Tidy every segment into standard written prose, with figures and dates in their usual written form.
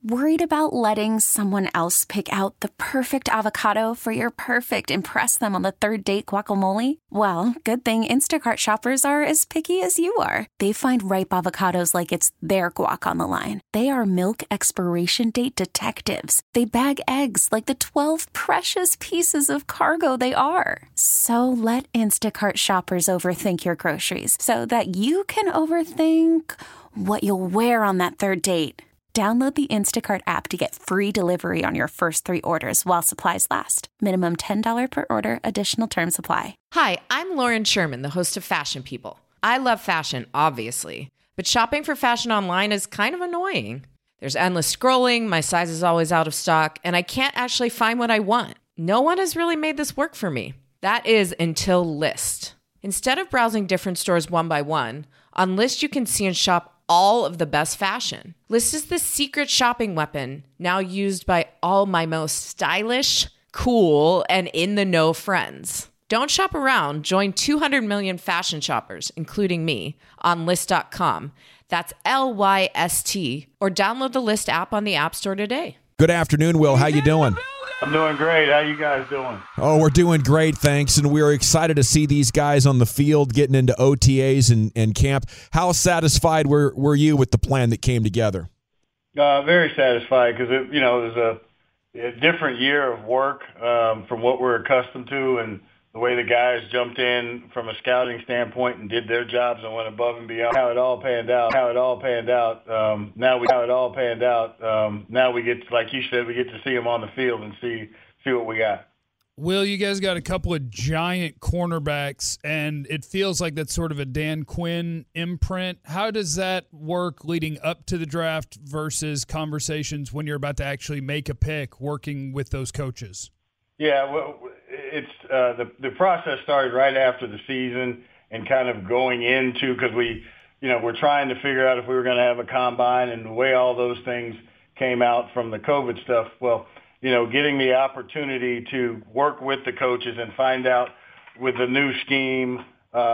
Worried about letting someone else pick out the perfect avocado for your perfect impress them on the third date guacamole? Well, good thing Instacart shoppers are as picky as you are. They find ripe avocados like it's their guac on the line. They are milk expiration date detectives. They bag eggs like the 12 precious pieces of cargo they are. So let Instacart shoppers overthink your groceries so that you can overthink what you'll wear on that third date. Download the Instacart app to get free delivery on your first 3 orders while supplies last. Minimum $10 per order. Additional terms apply. Hi, I'm Lauren Sherman, the host of Fashion People. I love fashion, obviously, but shopping for fashion online is kind of annoying. There's endless scrolling, my size is always out of stock, and I can't actually find what I want. No one has really made this work for me. That is until Lyst. Instead of browsing different stores one by one, on Lyst you can see and shop all of the best fashion. Lyst is the secret shopping weapon now used by all my most stylish, cool, and in-the-know friends. Don't shop around. Join 200 million fashion shoppers, including me, on Lyst.com. That's Lyst, or download the Lyst app on the App Store today. Good afternoon, Will. How you doing? I'm doing great. How you guys doing? Oh, we're doing great, thanks. And we're excited to see these guys on the field getting into OTAs and camp. How satisfied were you with the plan that came together? Very satisfied because it was a different year of work from what we're accustomed to, and the way the guys jumped in from a scouting standpoint and did their jobs and went above and beyond. How it all panned out. Now we get, like you said, we get to see them on the field and see what we got. Will, you guys got a couple of giant cornerbacks, and it feels like that's sort of a Dan Quinn imprint. How does that work leading up to the draft versus conversations when you're about to actually make a pick, working with those coaches? Yeah, well, it's the process started right after the season and kind of going into, because we're trying to figure out if we were going to have a combine, and the way all those things came out from the COVID stuff. Well, getting the opportunity to work with the coaches and find out with the new scheme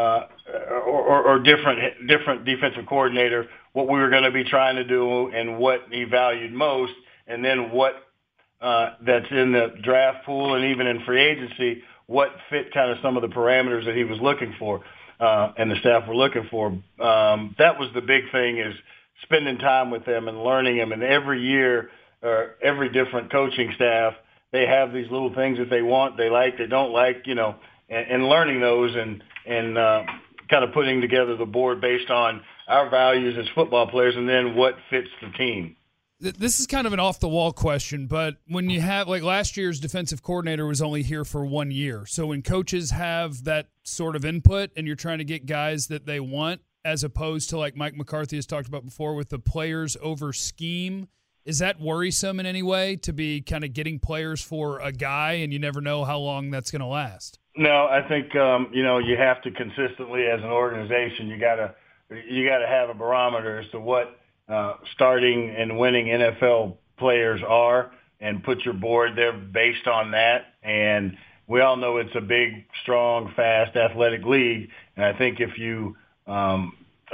or different defensive coordinator what we were going to be trying to do and what he valued most, and then what that's in the draft pool and even in free agency, what fit kind of some of the parameters that he was looking for and the staff were looking for. That was the big thing, is spending time with them and learning them. And every year, every different coaching staff, they have these little things that they want, they like, they don't like, and learning those and kind of putting together the board based on our values as football players and then what fits the team. This is kind of an off-the-wall question, but when you have, like, last year's defensive coordinator was only here for 1 year. So when coaches have that sort of input and you're trying to get guys that they want, as opposed to, like Mike McCarthy has talked about before, with the players over scheme, is that worrisome in any way, to be kind of getting players for a guy and you never know how long that's going to last? No, I think, you have to consistently, as an organization, you gotta have a barometer as to what starting and winning NFL players are, and put your board there based on that. And we all know it's a big, strong, fast, athletic league. And I think if you, kind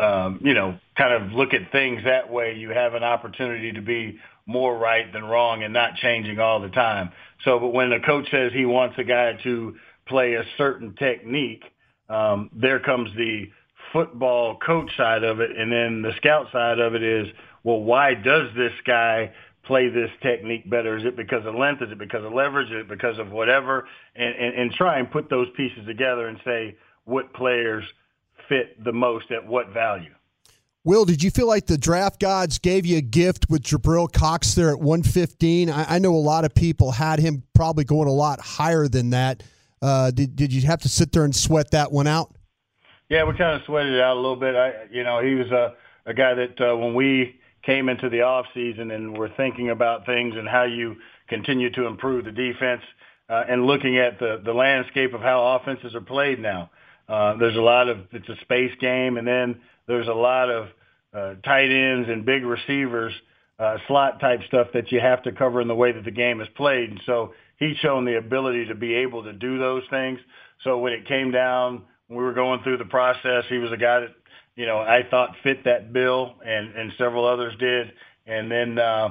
of look at things that way, you have an opportunity to be more right than wrong and not changing all the time. So, but when a coach says he wants a guy to play a certain technique, there comes the football coach side of it, and then the scout side of it is, well, why does this guy play this technique better? Is it because of length? Is it because of leverage? Is it because of whatever? And try and put those pieces together and say what players fit the most at what value. Will, did you feel like the draft gods gave you a gift with Jabril Cox there at 115? I know a lot of people had him probably going a lot higher than that. Did you have to sit there and sweat that one out? Yeah, we kind of sweated it out a little bit. He was a guy that when we came into the off season and were thinking about things and how you continue to improve the defense and looking at the landscape of how offenses are played now. It's a space game, and then there's a lot of tight ends and big receivers, slot type stuff that you have to cover in the way that the game is played. And so he's shown the ability to be able to do those things. So when it came down, when we were going through the process, he was a guy that, I thought fit that bill, and several others did. And then,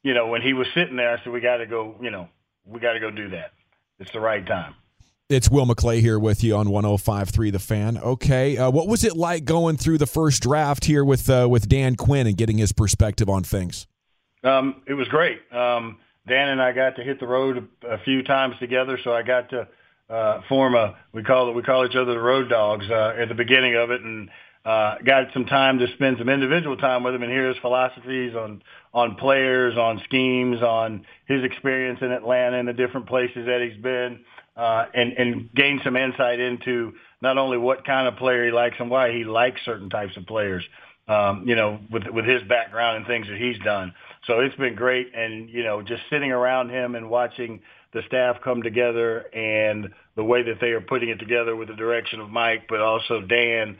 when he was sitting there, I said, we got to go do that. It's the right time. It's Will McClay here with you on 105.3 The Fan. Okay, what was it like going through the first draft here with Dan Quinn and getting his perspective on things? It was great. Dan and I got to hit the road a few times together, so I got to form we call each other the road dogs at the beginning of it, and got some time to spend some individual time with him and hear his philosophies on players, on schemes, on his experience in Atlanta and the different places that he's been. And gain some insight into not only what kind of player he likes and why he likes certain types of players, with his background and things that he's done. So it's been great. And, just sitting around him and watching the staff come together and the way that they are putting it together with the direction of Mike, but also Dan,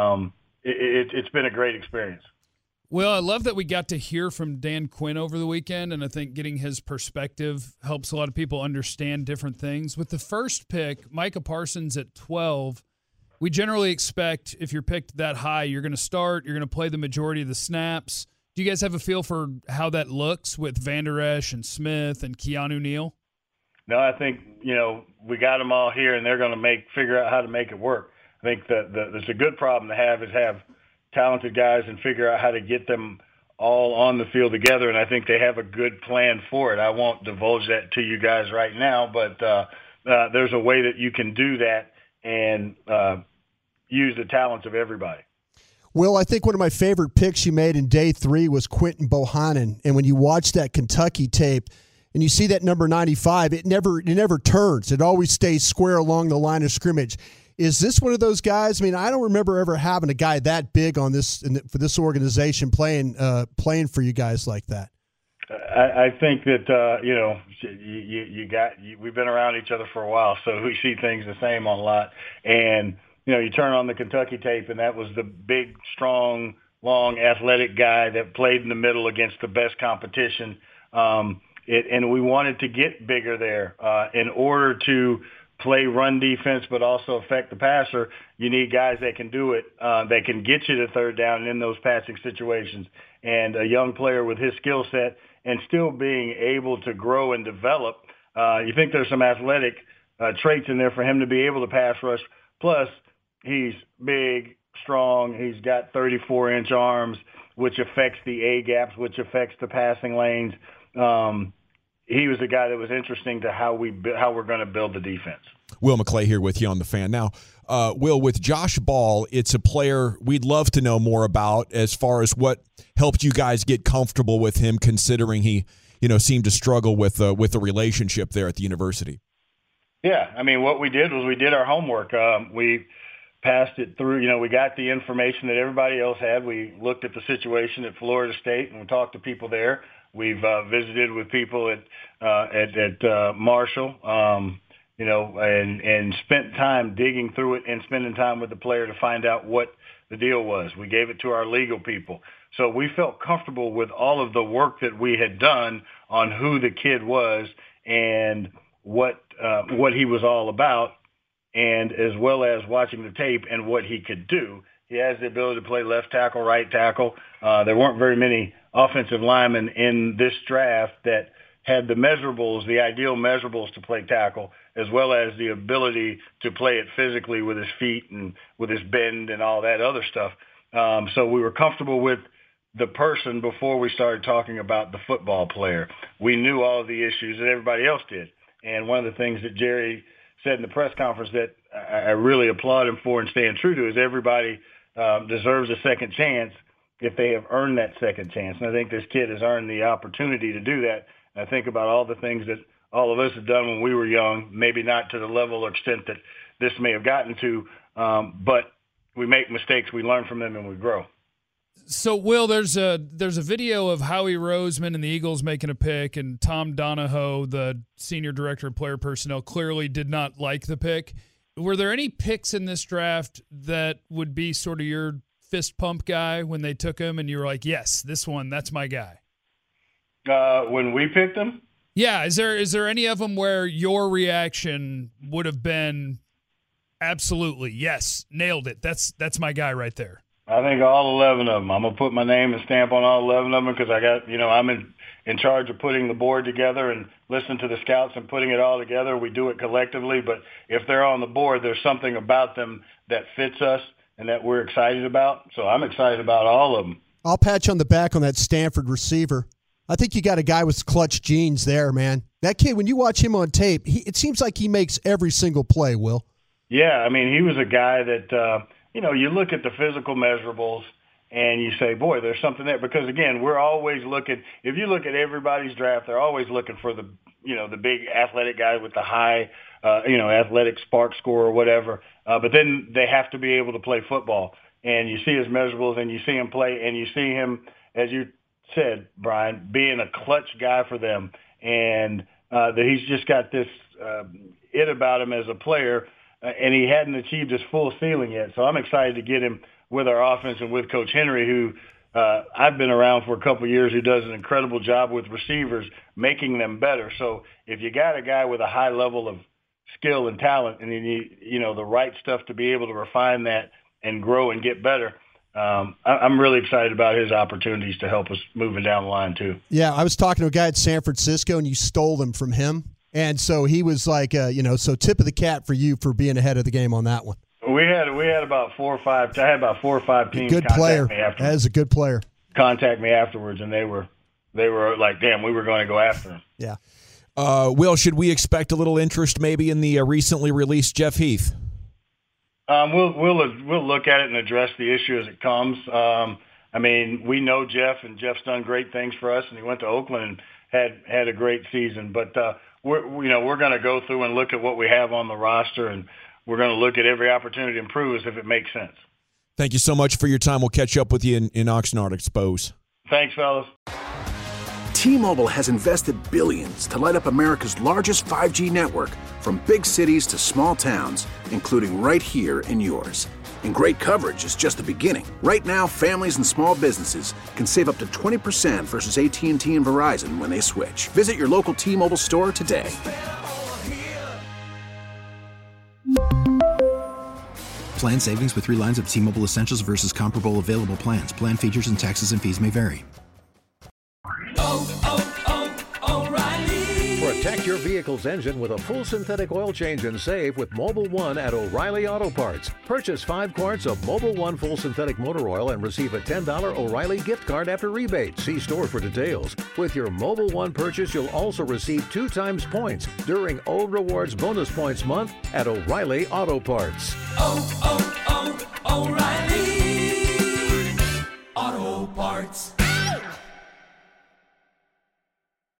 it's been a great experience. Well, I love that we got to hear from Dan Quinn over the weekend, and I think getting his perspective helps a lot of people understand different things. With the first pick, Micah Parsons at 12, we generally expect if you're picked that high, you're going to start, you're going to play the majority of the snaps. Do you guys have a feel for how that looks with Van Der Esch and Smith and Keanu Neal? No, I think, we got them all here, and they're going to figure out how to make it work. I think that there's a good problem to have talented guys and figure out how to get them all on the field together, and I think they have a good plan for it. I won't divulge that to you guys right now, but there's a way that you can do that and use the talents of everybody. Will, I think one of my favorite picks you made in day 3 was Quinton Bohannon, and when you watch that Kentucky tape and you see that number 95, it never turns. It always stays square along the line of scrimmage. Is this one of those guys? I mean, I don't remember ever having a guy that big on this for this organization playing for you guys like that. I think that we've been around each other for a while, so we see things the same on a lot. And you turn on the Kentucky tape, and that was the big, strong, long, athletic guy that played in the middle against the best competition. And we wanted to get bigger there in order to play run defense, but also affect the passer. You need guys that can do it, that can get you to third down in those passing situations. And a young player with his skill set and still being able to grow and develop, you think there's some athletic traits in there for him to be able to pass rush. Plus, he's big, strong. He's got 34-inch arms, which affects the A-gaps, which affects the passing lanes. He was a guy that was interesting to how we're going to build the defense. Will McClay here with you on The Fan. Now, Will, with Josh Ball, it's a player we'd love to know more about as far as what helped you guys get comfortable with him, considering he, seemed to struggle with the relationship there at the university. Yeah, I mean, what we did was we did our homework. We passed it through. We got the information that everybody else had. We looked at the situation at Florida State and we talked to people there. We've visited with people at Marshall, and spent time digging through it and spending time with the player to find out what the deal was. We gave it to our legal people. So we felt comfortable with all of the work that we had done on who the kid was and what he was all about, and as well as watching the tape and what he could do. He has the ability to play left tackle, right tackle. There weren't very many offensive linemen in this draft that had the measurables, the ideal measurables to play tackle, as well as the ability to play it physically with his feet and with his bend and all that other stuff. So we were comfortable with the person before we started talking about the football player. We knew all of the issues that everybody else did. And one of the things that Jerry said in the press conference that I really applaud him for and staying true to is everybody deserves a second chance if they have earned that second chance. And I think this kid has earned the opportunity to do that. And I think about all the things that all of us have done when we were young, maybe not to the level or extent that this may have gotten to, but we make mistakes, we learn from them, and we grow. So, Will, there's a video of Howie Roseman and the Eagles making a pick, and Tom Donahoe, the senior director of player personnel, clearly did not like the pick. Were there any picks in this draft that would be sort of your fist pump guy when they took him and you were like, yes, this one, that's my guy? When we picked him? Yeah. Is there any of them where your reaction would have been absolutely, yes, nailed it. That's my guy right there. I think all 11 of them. I'm going to put my name and stamp on all 11 of them because I got, I'm in charge of putting the board together and listen to the scouts and putting it all together. We do it collectively, but if they're on the board, there's something about them that fits us and that we're excited about. So I'm excited about all of them. I'll pat you on the back on that Stanford receiver. I think you got a guy with clutch genes there, man. That kid, when you watch him on tape, it seems like he makes every single play, Will. Yeah, I mean, he was a guy that, you look at the physical measurables and you say, boy, there's something there. Because, again, we're always looking – if you look at everybody's draft, they're always looking for the big athletic guy with the high, athletic spark score or whatever. But then they have to be able to play football. And you see his measurables and you see him play and you see him, as you said, Brian, being a clutch guy for them. And that he's just got this it about him as a player, and he hadn't achieved his full ceiling yet. So I'm excited to get him with our offense and with Coach Henry, who I've been around for a couple of years, who does an incredible job with receivers, making them better. So if you got a guy with a high level of skill and talent and you need, the right stuff to be able to refine that and grow and get better, I'm really excited about his opportunities to help us moving down the line too. Yeah, I was talking to a guy at San Francisco, and you stole them from him. And so he was like, so tip of the cap for you for being ahead of the game on that one. We had about 4 or 5. I had about 4 or 5 teams. Good player. That is a good player. Contact me afterwards, and they were like, "Damn, we were going to go after him." Yeah. Will, should we expect a little interest maybe in the recently released Jeff Heath? We'll look at it and address the issue as it comes. We know Jeff, and Jeff's done great things for us, and he went to Oakland and had a great season. But we're going to go through and look at what we have on the roster, and we're going to look at every opportunity to improve us if it makes sense. Thank you so much for your time. We'll catch up with you in Oxnard Expose. Thanks, fellas. T-Mobile has invested billions to light up America's largest 5G network, from big cities to small towns, including right here in yours. And great coverage is just the beginning. Right now, families and small businesses can save up to 20% versus AT&T and Verizon when they switch. Visit your local T-Mobile store today. Plan savings with 3 lines of T-Mobile Essentials versus comparable available plans. Plan features and taxes and fees may vary. Protect your vehicle's engine with a full synthetic oil change and save with Mobil 1 at O'Reilly Auto Parts. Purchase 5 quarts of Mobil 1 full synthetic motor oil and receive a $10 O'Reilly gift card after rebate. See store for details. With your Mobil 1 purchase, you'll also receive 2 times points during O Rewards Bonus Points Month at O'Reilly Auto Parts. O'Reilly Auto Parts.